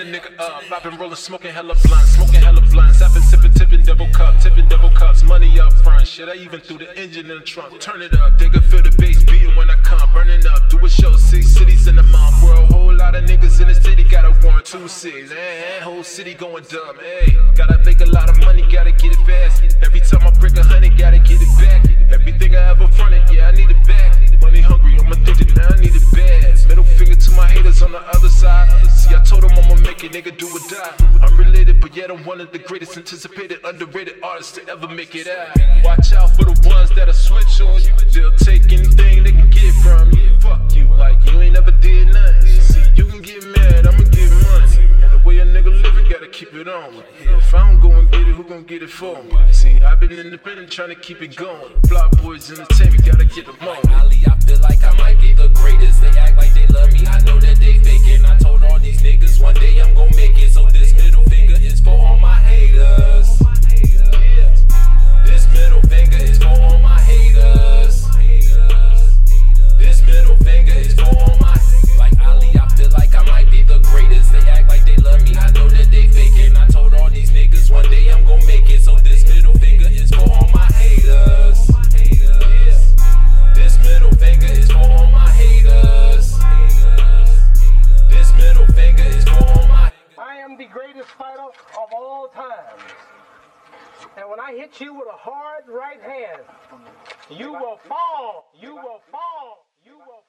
a nigga up. I've been rolling, smoking hella blunts. I've been tipping double cups. Money up front, shit. I even threw the engine in the trunk. Turn it up, digga, feel the bass beating when I come. Burning up, do a show, 6 cities in a month. Bro, a whole lot of niggas in the city got a warrant, 2 cities. Whole city going dumb. Hey, gotta make a lot of money, gotta get it fast. Every time I break 100, gotta get it back. Everything I ever fronted, yeah, I need it back. Money hungry, I'm addicted, now I need it bad. Middle finger to my haters on the other side. See, I told them I'ma make it, nigga, do or die. I'm related, but yet I'm one of the greatest anticipated, underrated artists to ever make it out. Watch out for the ones that'll switch on you. They'll take anything they can get from you. Fuck you, like you ain't never did nothing. See, you can get mad, I'ma get money. And the way a nigga living, gotta keep it on. If I don't go and get it, who gon' get it for me? See, I've been independent, trying to keep it going. Block boys entertainment, gotta get them on. Ali, I feel like I might be the greatest. They act like they love me, I know that they faking. I told all these niggas one day I'm gon' make it. So this middle finger is for all my haters. This middle finger is for all my haters. This middle finger is for all my. Like Ali, I feel like I might be the greatest. They act like they love me, I know that they faking. I told all these niggas one day I'm gon' make it. So this middle finger is for all my haters. This middle finger is for all my haters. This middle finger is for all my. I am the greatest fighter of all time. And when I hit you with a hard right hand, you will fall. You will fall. You will